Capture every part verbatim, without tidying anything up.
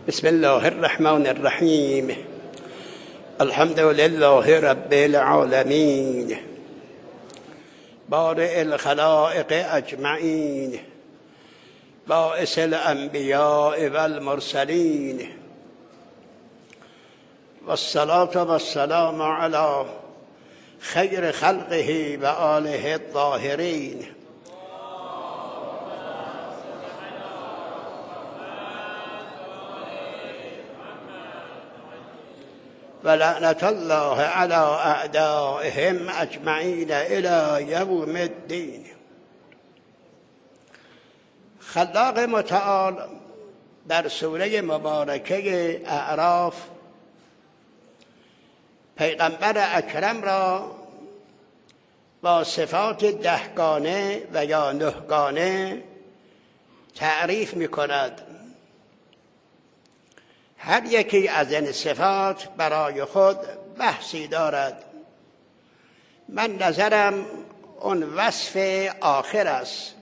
بسم الله الرحمن الرحیم. الحمد لله رب العالمین، بارئ الخلائق اجمعین، باعث الانبیاء والمرسلین، والصلاة والسلام علی خیر خلقه و آله الطاهرین. ولعنة الله على أعدائهم أجمعين إلى يوم الدين. خلاق متعال در سوره مبارکه اعراف پیغمبر اکرم را با صفات دهگانه و یا نهگانه تعریف می کند. هر یکی از این صفات برای خود بحثی دارد. من نظرم اون وصف آخر است.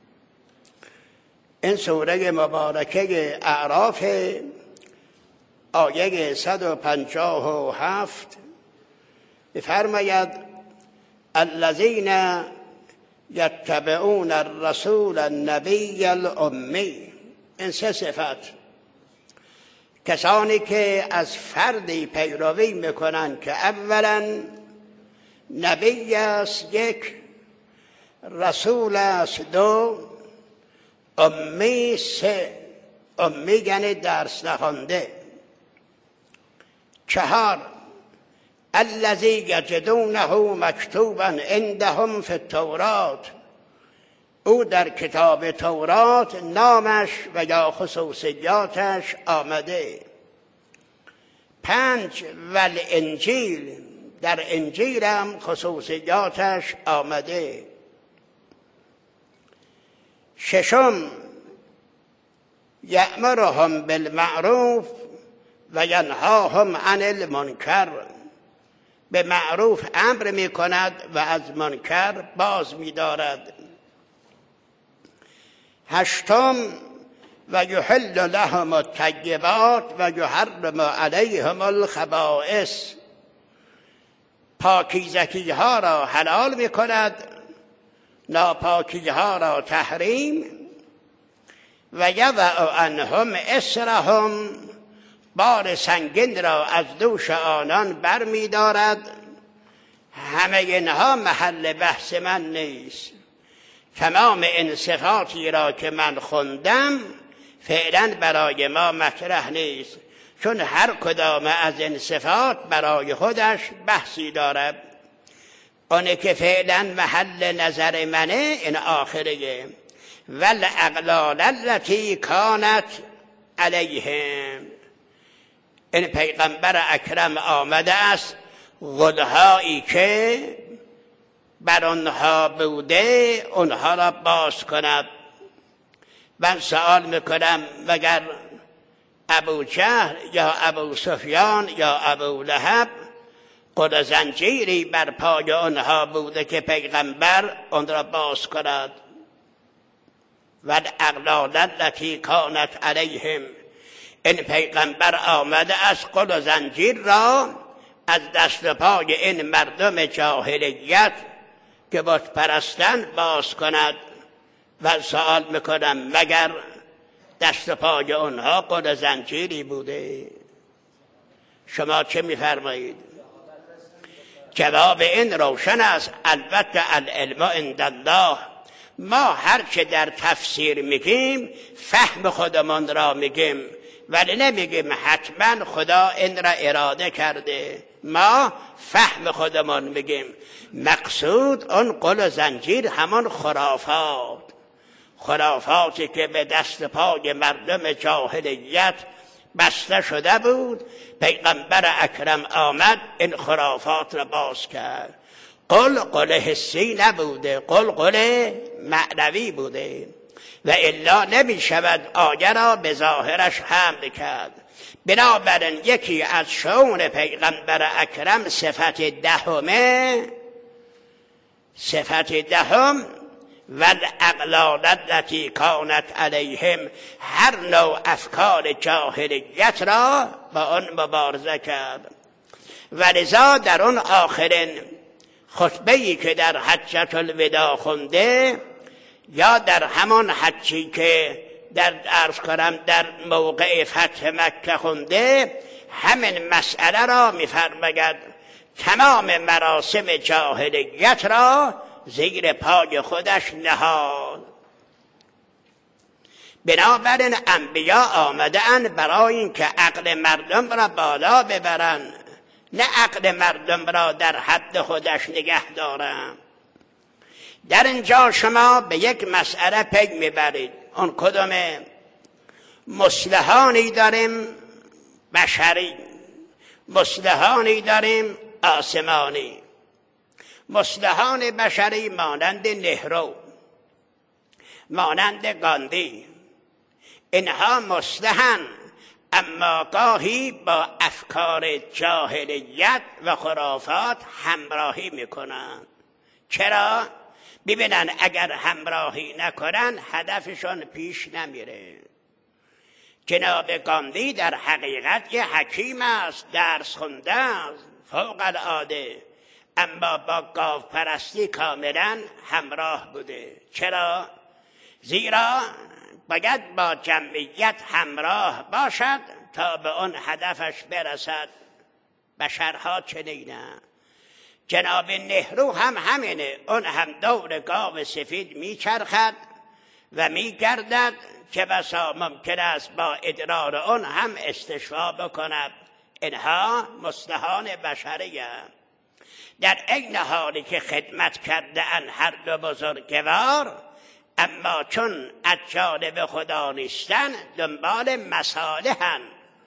این سوره مبارکه اعراف آیه صد و پنجاه و هفت بفرماید الذین یتبعون الرسول النبی الامی. این سه صفت، کسانی که از فردی پیروی میکنند که اولا نبی است، یک رسول است، دو امی، سه امی یعنی درس نخوانده، چهار الذی یجدونه مکتوبا عندهم فی التورات. او در کتاب تورات نامش و یا خصوصیاتش آمده. پنج والانجیل، در انجیل هم خصوصیاتش آمده. ششم یأمرهم بالمعروف و ینهاهم عن المنکر. به معروف امر می کند و از منکر باز می دارد. هشتم و یحل لهم الطیبات و یحرم علیهم الخبائث. پاکیزگی ها را حلال می کند، ناپاکی ها را تحریم. و یضع عنهم اصرهم، بار سنگین را از دوش آنان بر می دارد. همه اینها محل بحث من نیست. تمام این صفاتی را که من خوندم فعلا برای ما مطرح نیست، چون هر کدام از این صفات برای خودش بحثی دارد. آنه که فعلا محل نظر منه این آخره. والاغلال التي کانت علیهم. این پیغمبر اکرم آمده است غلهایی که بر آنها بوده اونها را باز کند. من سوال میکنم مگر ابو جهل یا ابو سفیان یا ابو لهب قل زنجیری بر پای آنها بوده که پیغمبر آن را باز کند؟ والاغلال التي کانت علیهم. این پیغمبر آمده است قل زنجیر را از دست و پای این مردم جاهلیت که بت پرستن باز کند. و سوال میکنم مگر دست و پای اونها قل زنجیری بوده؟ شما چه میفرمایید؟ جواب این روشن است. البته العلم عند الله. ما هر چه در تفسیر میگیم فهم خودمان را میگیم، ولی نمیگیم حتما خدا این را اراده کرده. ما فهم خودمان میگیم. مقصود اون قل زنجیر همان خرافات، خرافاتی که به دست پای مردم جاهلیت بسته شده بود. پیغمبر اکرم آمد این خرافات را باز کرد. قل قل حسی نبوده، قل قل معنوی بوده، و الا نمی شود آیه را به ظاهرش حمل کرد. بنابراین یکی از شؤون پیغمبر اکرم صفت دهمه، صفت دهم والاغلال التي کانت علیهم، هر نوع افکار جاهلیت را با آن مبارزه کرد. ولذا در اون آخرین خطبه‌ای که در حجة الوداع خونده، یا در همان حجی که در عرض کنم در موقع فتح مکه خونده، همین مسئله را می‌فرماید تمام مراسم جاهلیت را زیر پای خودش نهاد. بنابراین انبیا آمده‌اند برای اینکه عقل مردم را بالا ببرند، نه عقل مردم را در حد خودش نگه دارند. در اینجا شما به یک مسئله پی میبرید. اون کدومه؟ مصلحانی داریم بشری، مصلحانی داریم آسمانی. مصلحان بشری مانند نهرو، مانند گاندی، اینها مصلحن، اما گاهی با افکار جاهلیت و خرافات همراهی میکنن. چرا؟ ببینن اگر همراهی نکنن هدفشون پیش نمیره. جناب گاندی در حقیقت یه حکیم است، درس خونده است، فوق العاده، اما با گاو پرستی کاملا همراه بوده. چرا؟ زیرا باید با جمعیت همراه باشد تا به اون هدفش برسد. بشرها چنینه. جناب نهرو هم همینه، اون هم دور گاو سفید میچرخد و میگردد که بسا ممکن است با ادرار اون هم استشفا بکند. اینها مصلحان بشریه. در این حالی که خدمت کرده ان هر دو بزرگوار، اما چون از جانب خدا نیستن دنبال مصالحن.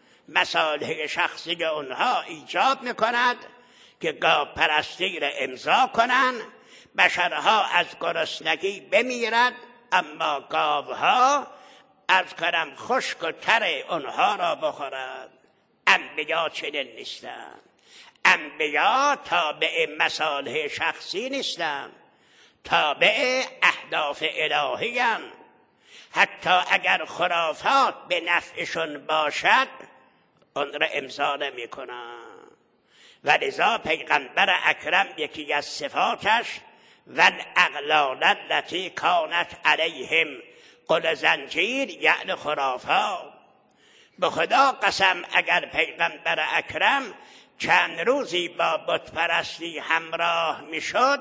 مصالح شخصی اونها ایجاب میکند که گاو پرستی را امضا کنند، بشرها از گرسنگی بمیرد، اما گاوها از کنم خشک و تر اونها را بخورد. انبیا چنین نیستند. انبیا تابع مصالح شخصی نیستند، تابع اهداف الهی هستند. حتی اگر خرافات به نفعشون باشد اون را امضا نمی کنند. ولذا پیغمبر اکرم یکی از صفاتش والاغلال التي کانت علیهم، قل زنجیر یعنی خرافات. به خدا قسم اگر پیغمبر اکرم چند روزی با بت پرستی همراه میشد،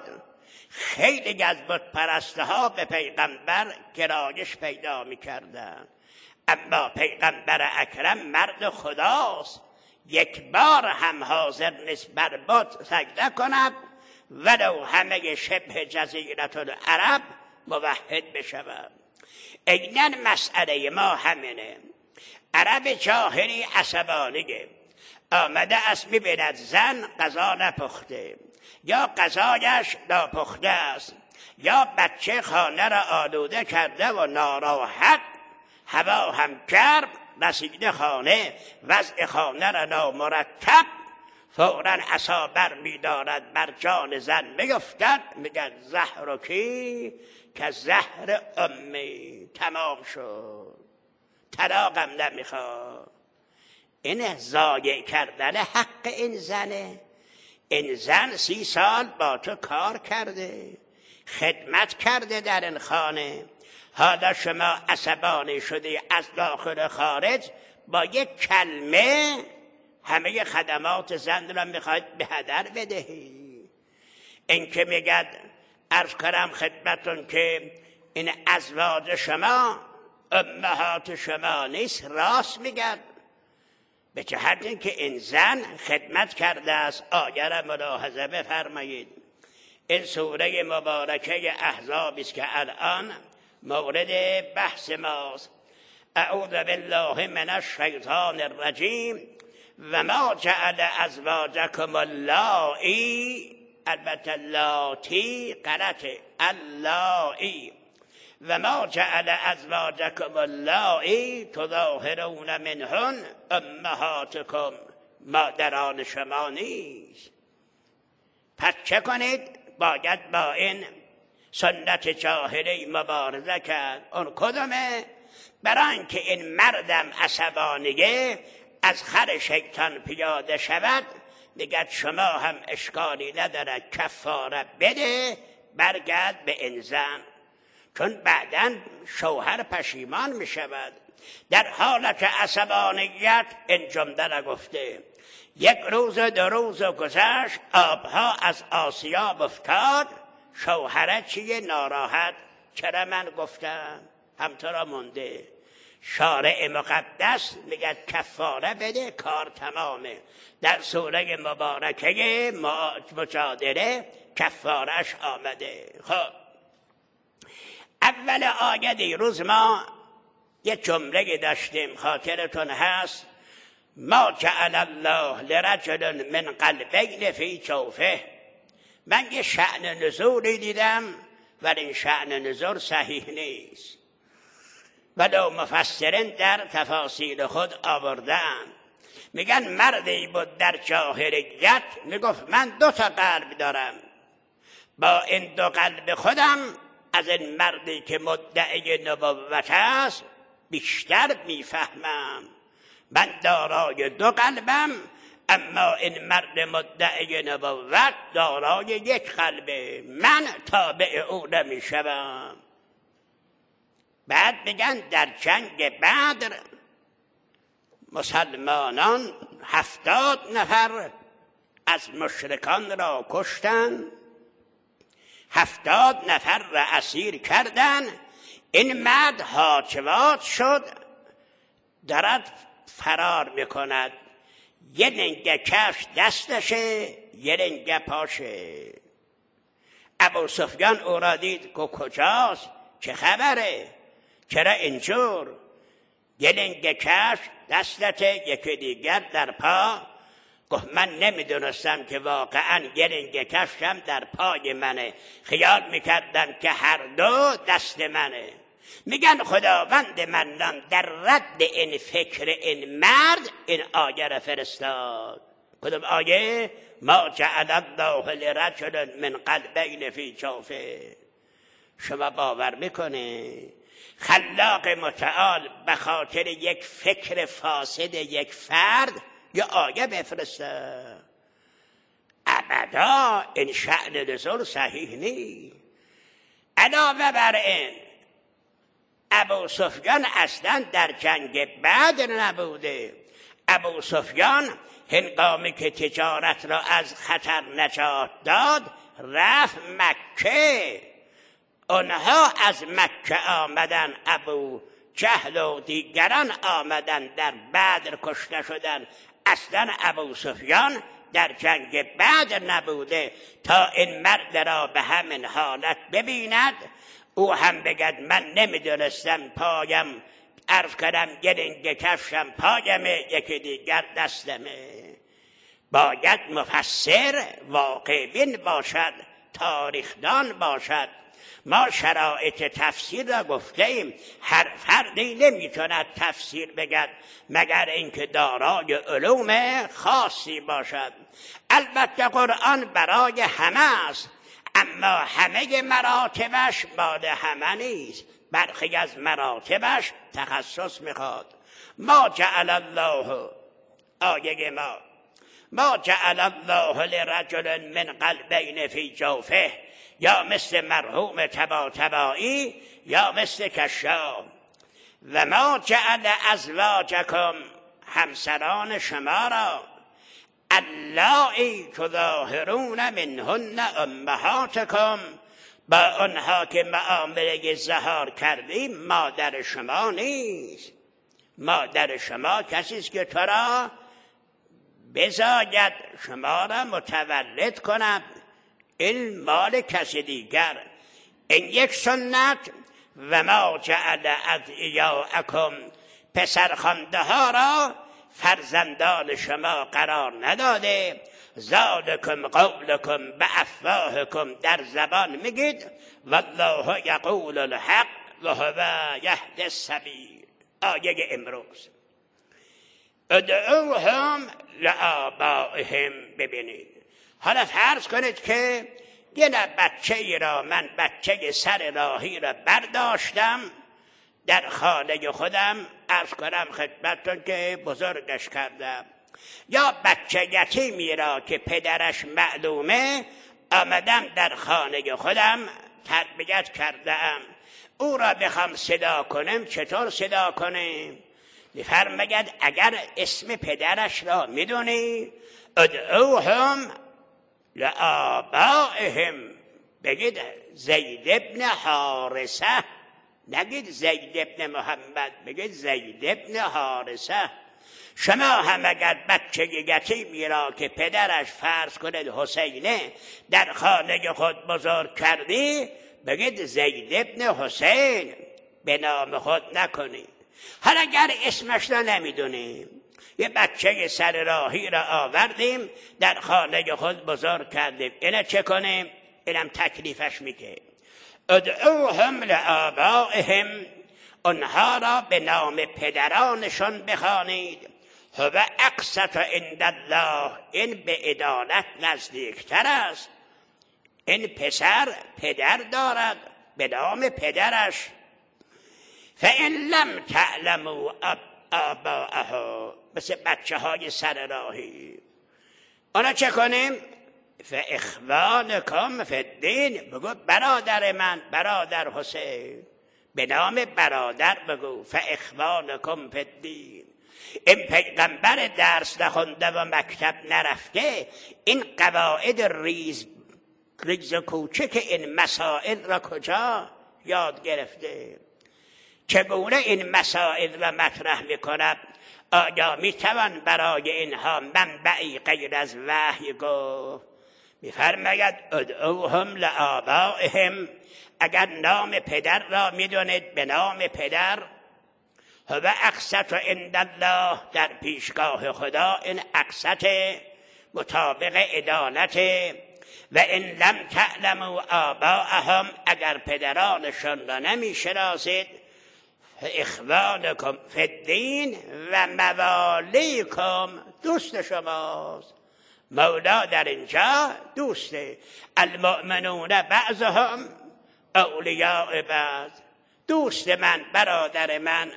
خیلی از بت پرستها به پیغمبر گرایش پیدا میکردند. اما پیغمبر اکرم مرد خداست، یک بار هم حاضر نیست بر بت سجده کند ولو همه شبه جزیره العرب موحد بشود. اینن مسئله ما همینه. عرب جاهلی عصبانیه، آمده است میبیند زن غذا نپخته، یا غذایش ناپخته است، یا بچه خانه را آلوده کرده و ناراحت، هوا هم گرم، رسیده خانه وضع خانه را نامرتب، فوراً عصا بر می‌دارد بر جان زن میفتد، میگن زهرکی که زهر امی، تمام شد، طلاقم نمیخواد. این ضایع کردن حق این زنه. این زن سی سال با تو کار کرده، خدمت کرده در این خانه، حالا شما عصبانی شدی از داخل خارج با یک کلمه همه خدمات زن را میخواید به هدر بدهی. این که میگد عرض کنم خدمتون که این ازواج شما امهات شما نیست، راست میگد، به جهت اینکه این زن خدمت کرده است. آیه را ملاحظه بفرمایید. این سوره مبارکه احزاب است که الان مورد بحث ماست. اعوذ بالله من الشیطان الرجیم و ما جعل ازواجکم اللائی، البته لاتی غلطه، اللائی، و ما جعل ازواجکم اللائی تظاهرون منهن امهاتکم، مادران شما نیست. پس چه کنید؟ باید با این سنت جاهلی مبارزه کرد. اون کدومه؟ برای اینکه این مردم عصبانیه از خر شیطان پیاده شود، میگه شما هم اشکالی نداره کفاره بده، برگرد به این زن، چون بعداً شوهر پشیمان میشود. در حالت عصبانیت این جمله را گفته. یک روز دو روز گذشت، آبها از آسیاب افتاد، شوهر چیه ناراحت؟ چرا من گفتم؟ همطورا مونده. شارع مقدس میگه کفاره بده، کار تمامه. در سوره مبارکه مجادله کفارش آمده. خب اول آیه دیروز ما یه جمله داشتیم، خاطرتون هست؟ ما جعل الله لرجل من قلبین فی جوفه. من یه شأن نزولی دیدم ولی این شأن نزول صحیح نیست، ولو مفسرین در تفاسیر خود آوردن. میگن مردی بود در جاهلیت میگفت من دو تا قلب دارم، با این دو قلب خودم از این مردی که مدعی نبوت است بیشتر میفهمم. من دارای دو قلبم، اما این مرد مدعی نبوت دارای یک قلبه، من تابع او نمیشوم. بعد میگن در جنگ بدر مسلمانان هفتاد نفر از مشرکان را کشتن، هفتاد نفر را اسیر کردن. این مرد هاچوات شد، دارد فرار میکند، یه لنگه کفش دستشه، یه لنگه پاشه. ابو سفیان او را دید که کجاست، چه خبره، چرا اینجور؟ یه لنگه کفش دستته، یکی دیگر در پا. گفت من نمیدونستم که واقعا یه لنگه کفشم در پای منه، خیال میکردم که هر دو دست منه. میگن خداوند منان در رد این فکر این مرد این آیه را فرستاد. کدوم آیه؟ ما جعل الله لرجل من قلبین فی جوفه. شما باور میکنه خلاق متعال به خاطر یک فکر فاسد یک فرد یا آیه بفرسته؟ ابدا این شأن نزول صحیح نیست. علاوه بر این ابو سفیان اصلا در جنگ بدر نبوده. ابو سفیان هنگامی که تجارت را از خطر نجات داد رفت مکه. اونها از مکه آمدن، ابو جهل و دیگران آمدن در بدر کشته شدن. اصلا ابو سفیان در جنگ بدر نبوده تا این مرد را به همین حالت ببیند، او هم بگد من نمیدونستم پایم، عرض کردم یه لنگه کفشم پایمه، یکی دیگر دستمه. باید مفسر واقع بین باشد، تاریخدان باشد. ما شرایط تفسیر را گفتیم، هر فردی نمیتوند تفسیر بگد مگر اینکه دارای علوم خاصی باشد. البته قرآن برای همه است، اما همه مراتبش مال همه نیست، برخی از مراتبش تخصص میخواد. ما جعل الله، آیه ما، ما جعل الله لرجل من قلبین فی جوفه، یا مثل مرحوم طباطبایی یا مثل کشاف. و ما جعل ازواجکم، همسران شما را، اللایی تظاهرون منهن امهاتکم، با آنها که معامله ظهار کردیم مادر شما نیست. مادر شما کسی است که تو را بزاید، شما را متولد کند، این مال کسی دیگر. این یک سنت. و ما جعل ادعیاءکم، پسرخوانده ها را فرزندان شما قرار نداده. ذالکم قولکم بافواهکم، در زبان میگید والله یقول الحق و هو یهدی السبیل. آیه امروز ادعوهم لآبائهم. ببینید، حالا فرض کنید که یه بچه ای را من بچه بچه سر راهی را برداشتم، در خانه خودم عرض کنم خدمتتون که بزرگش کردم. یا بچه یتیمی را که پدرش معلومه آمدم در خانه خودم تربیت کردم. او را بخوام صدا کنم چطور صدا کنیم؟ میفرماید اگر اسم پدرش را میدونی ادعوهم لآبائهم، بگید زید ابن حارثه، نگید زید ابن محمد، بگید زید ابن حارثه. شما هم اگر بچه یتیمی را که پدرش فرض کنید حسینه در خانه خود بزرگ کردی بگید زید ابن حسین، به نام خود نکنید. حالا اگر اسمش را نمیدونیم، یه بچه سر راهی را آوردیم در خانه خود بزرگ کردیم، اینه چه کنیم؟ اینم تکلیفش میگه ادعوهم لآبائهم، اونها را به نام پدرانشان بخوانید. هو اقسط عند الله، این به عدالت نزدیکتر است. این پسر پدر دارد به نام پدرش. فإن لم تعلموا آباءه، مثل بچه های سر راهی، اونا چه کنیم؟ فاخوانکم فی الدین، بگو برادر من، برادر حسین، به نام برادر بگو فاخوانکم فی الدین. این پیغمبر درس نخونده و مکتب نرفته، این قواعد ریز ریز کوچک این مسائل را کجا یاد گرفته؟ چگونه این مسائل را مطرح میکند؟ آیا میتوان برای اینها منبعی غیر از وحی گفت؟ میفرماید ادعوهم لآبائهم، اگر نام پدر را میدونید به نام پدر. هو اقسط عند الله، در پیشگاه خدا این اقسط مطابق عدالت. و ان لم تعلموا آباءهم، اگر پدرانشان را نمیشناسید اخوانکم فی الدین و موالیکم، دوست شماست. مولا در اینجا دوسته. المؤمنون بعضهم اولیاء بعض، دوست من، برادر من.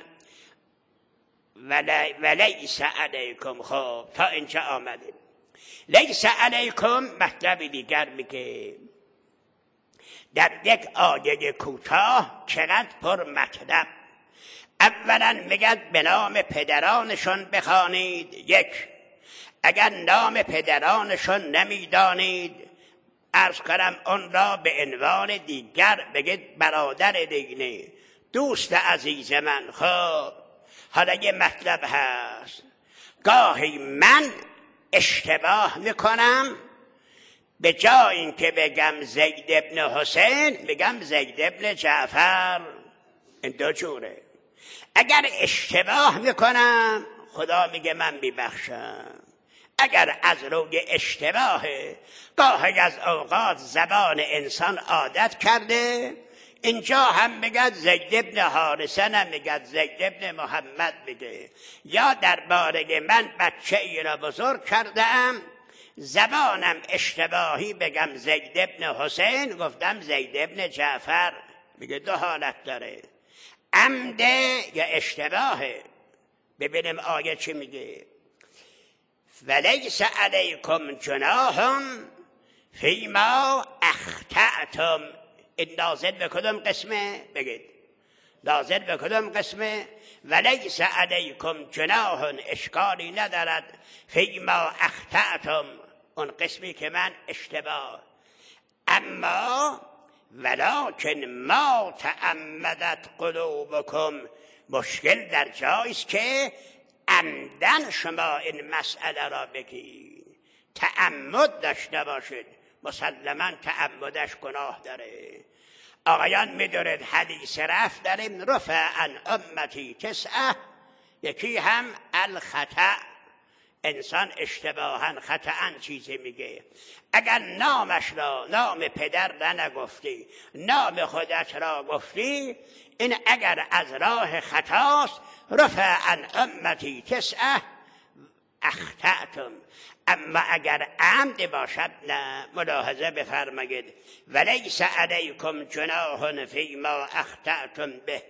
ولیس علیکم، خب تا اینجا آمدیم. لیس علیکم مطلب دیگر میگه در یک آیه کوتاه چقدر پر مطلب. اولا میگد به نام پدرانشان بخوانید. یک، اگر نام پدرانشان نمیدانید عرض کنم اون را به عنوان دیگر بگید برادر دیگه، دوست عزیز من. خب حالا یه مطلب هست، گاهی من اشتباه میکنم، به جای اینکه بگم زید ابن حسین بگم زید ابن جعفر. این دو جوره. اگر اشتباه میکنم خدا میگه من میبخشم. اگر از روی اشتباه گاهی از اوقات زبان انسان عادت کرده، اینجا هم میگد زید ابن حارثه، نمیگد زید ابن محمد میگه. یا درباره من بچه ای را بزرگ کردم، زبانم اشتباهی بگم زید ابن حسین، گفتم زید ابن جعفر. میگه دو حالت داره، عمده یا اشتباهه. ببینیم آیه چی میگه. ولیس علیکم جناح فیما اخطأتم، این نازل به کدوم قسمه؟ بگید نازل به کدوم قسمه؟ ولیس علیکم جناح، اشکالی ندارد، فیما اخطأتم، اون قسمی که من اشتباه. اما ولکن ما تعمدت قلوبکم، مشکل در جاییست که عمدن شما این مسئله را بگید، تعمد داشته باشید. مسلما تعمدش گناه داره. آقایان میدونید حدیث رفت داریم، رفع عن امتی تسعه، یکی هم الخطأ، انسان اشتباها خطأ چیزی میگه. اگر نامش را، نام پدر را نگفتی، نام خودت را گفتی، این اگر از راه خطاست، رفع عن امتی تسعه، اخطأتم، اما اگر عمد باشد نه. ملاحظه بفرمایید ولیس علیکم جناح فیما اخطأتم به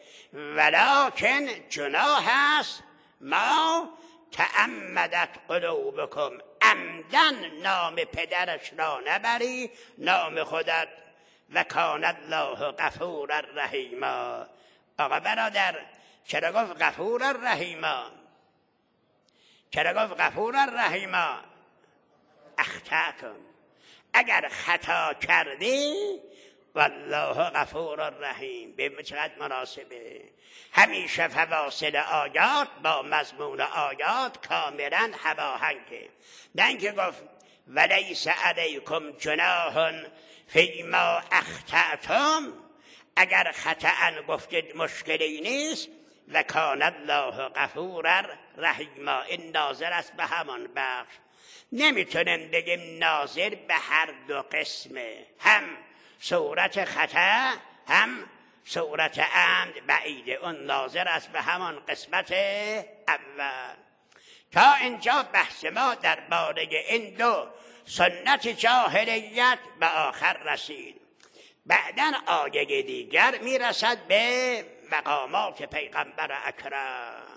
ولکن جناح است ما تعمدت قلوبکم. عمدن نام پدرش را نبری، نام خودت. و کان الله غفورا رحیما. آقا برادر چرا گفت غفورا رحیما؟ چرا گفت غفورا رحیما؟ اخطأتم، اگر خطا کردی والله غفور رحیم. ببین چقدر مناسبه. همیشه فواصل آیات با مضمون آیات کاملا هماهنگه. نه اینکه گفت ولیس علیکم جناح فیما اخطأتم، اگر خطأ گفتید مشکلی نیست. و کان الله غفورا رحیما، این ناظر است به همان بخش. نمیتونیم بگیم ناظر به هر دو قسمه، هم صورت خطا هم صورت عمد بعیده. اون ناظر است به همان قسمت اول. تا اینجا بحث ما درباره این دو سنت جاهلیت به آخر رسید. بعداً آیه دیگر میرسد به مقامات پیغمبر اکرم.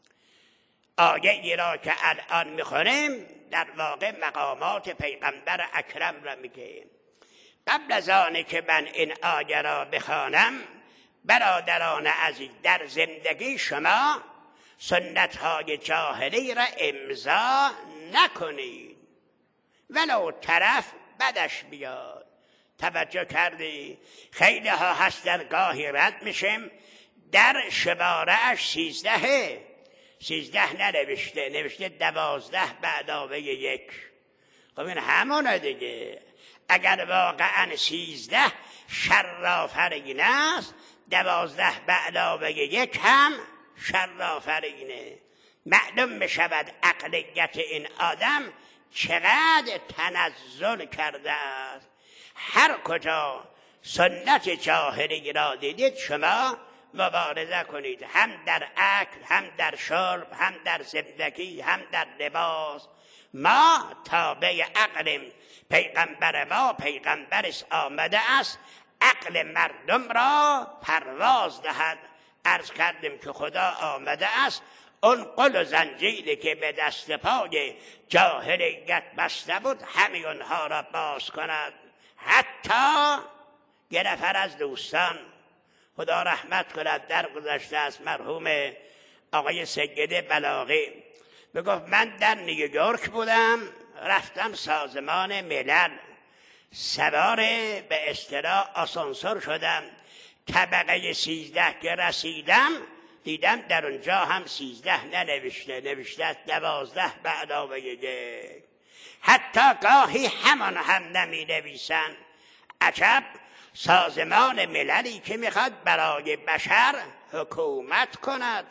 آیه ای را که الان میخونیم در واقع مقامات پیغمبر اکرم را میگه. قبل از آنه که من این آیه را بخوانم، برادران عزیز، در زندگی شما سنت های جاهلی را امضا نکنید ولو طرف بدش بیاد. توجه کردی؟ خیلی ها هستن گاهی رد میشیم در شماره اش سیزدهه، سیزده ننوشته، نوشته دوازده به علاوه یک. خب این همونه دیگه. اگر واقعا سیزده شرافرین است، دوازده به علاوه یک هم شرافرینه. معلوم میشود عقلیت این آدم چقدر تنزل کرده است. هر کجا سنت جاهلی را دیدید شما مبارزه کنید، هم در اکل، هم در شرب، هم در زندگی، هم در لباس. ما تابع عقلیم. پیغمبر ما پیغمبرش آمده است عقل مردم را پرواز دهد. عرض کردیم که خدا آمده است اون قل و زنجیری که به دست پای جاهلیت بسته بود همه اونها را باز کند. حتی یه نفر از دوستان، خدا رحمت کند، در گذشته از مرحوم آقای سید بلاغی، بگفت من در نیویورک بودم، رفتم سازمان ملل، سوار به اصطلاح آسانسور شدم، طبقه سیزده که رسیدم دیدم در اونجا هم سیزده ننوشته، نوشته دوازده به علاوه یک. حتی گاهی همان هم نمی نویسن. عجب، سازمان مللی که میخواد برای بشر حکومت کند،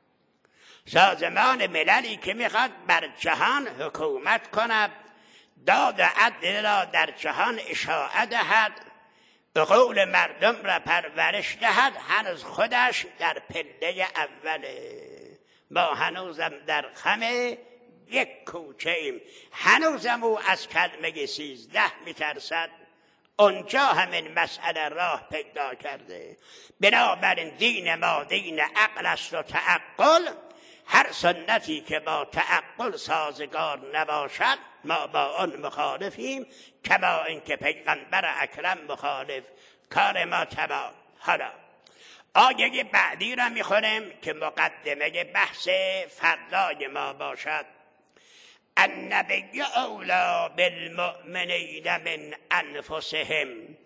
سازمان مللی که میخواد بر جهان حکومت کند، داد و عدل را در جهان اشاعه دهد، عقول مردم را پرورش دهد، هنوز خودش در پله اوله. ما هنوزم در خم یک کوچه ایم، هنوزم او از کلمه سیزده میترسد. اونجا همین مسئله راه پیدا کرده. بنابراین دین ما دین عقل است و تعقل. هر سنتی که با تعقل سازگار نباشد ما با آن مخالفیم، کما اینکه پیغمبر اکرم مخالف. کار ما تبا. حالا آیه بعدی را میخونیم که مقدمه بحث فردای ما باشد. النبی اولی بالمؤمنین من انفسهم.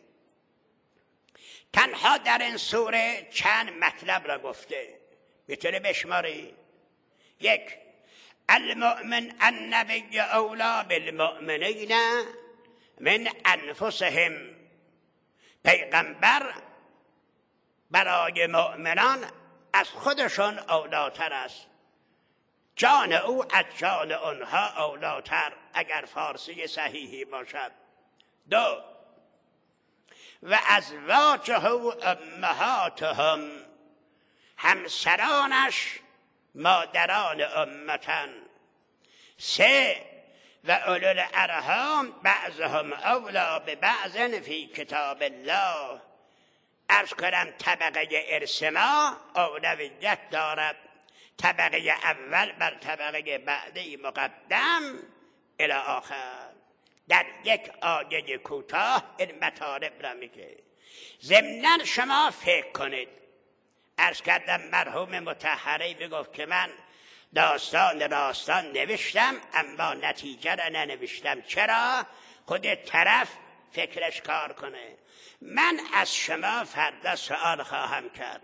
تنها در این سوره چند مطلب را گفته، میتونه بشماری. یک، المؤمن النبی اولی بالمؤمنین من انفسهم. پیغمبر برای مؤمنان از خودشون اولاتر است. جان او از جان آنها اولاتر، اگر فارسی صحیحی باشد. دو، و ازواجه امهاتهم. همسرانش مادران امتن. سه و اولو الارحام بعضهم اولی به بعض فی کتاب الله. عرض کنم طبقه ارث ما اولویت دارد، طبقه اول بر طبقه بعدی مقدم الی آخر. در یک آیه کوتاه این مطالب را میگه. ضمناً شما فکر کنید، عرض کردم مرحوم مطهری بگفت که من داستان راستان نوشتم اما نتیجه را ننوشتم. چرا؟ خود طرف فکرش کار کنه. من از شما فردا سوال خواهم کرد.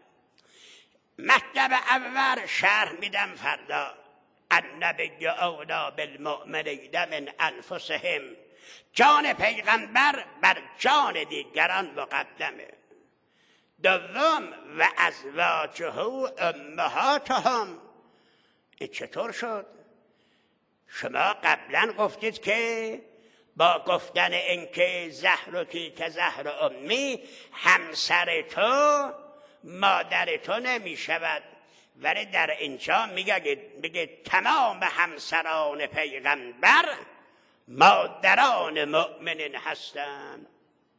مطلب اول شرح میدم فردا. النبی اولی بالمؤمنین من انفسهم. جان پیغمبر بر جان دیگران مقدمه. دوم و ازواجه امهاتهم. این چطور شد؟ شما قبلا گفتید که با گفتن اینکه زهرکی که زهر امی، همسر تو مادر تو نمی شود، ولی در اینجا میگه میگه تمام همسران پیغمبر مادران مؤمنین هستند.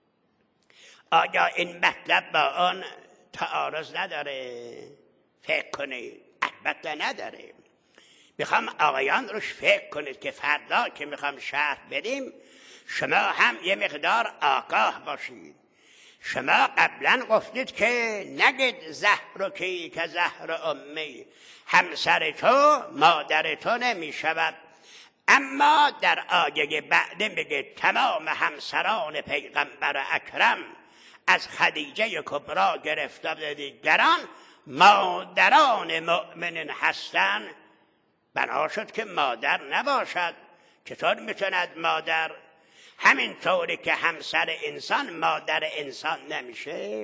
آیا این مطلب با آن تعارض نداره؟ فکر کنید. البته نداره. میخوام آقایان روش فکر کنید که فردا که میخوام شرح بدیم شما هم یه مقدار آگاه باشید. شما قبلا گفتید که نگید زهرکی که زهر امی، همسر تو مادر تو نمی شود، اما در آیه بعد میگه تمام همسران پیغمبر اکرم از خدیجه کبرا گرفته به دیگران مادران مؤمنین هستند. بنا شد که مادر نباشد. چطور میتوند مادر؟ همینطوری که همسر انسان مادر انسان نمیشه،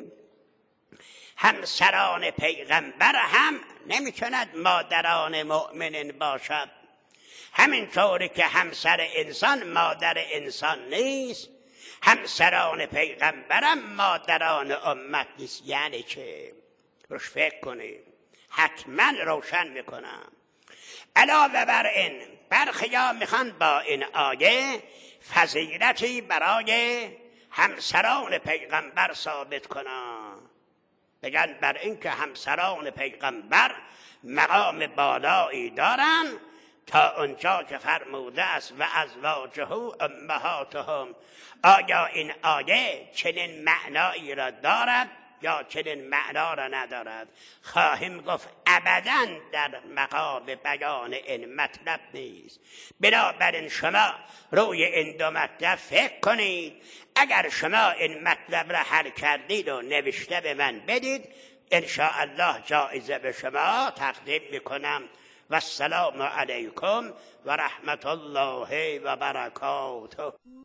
همسران پیغمبر هم نمیتوند مادران مؤمنین باشد. همینطوری که همسر انسان مادر انسان نیست، همسران پیغمبرم مادران امت نیست. یعنی چه؟ روش فکر کنیم. حتما روشن میکنم. علاوه بر این برخیا میخوان با این آیه فضیلتی برای همسران پیغمبر ثابت کنن. بگن بر این که همسران پیغمبر مقام بالایی دارن تا اونجا که فرموده است و ازواجه امهاتهم. آیا این آیه چنین معنایی را دارد یا چنین معنا را ندارد؟ خواهیم گفت ابداً در مقام بیان این مطلب نیست. بنابراین شما روی این دو مطلب فکر کنید. اگر شما این مطلب را حل کردید و نوشته به من بدید، انشاءالله جایزه به شما تقدیم میکنم. و السلام علیکم و رحمت الله و برکاته.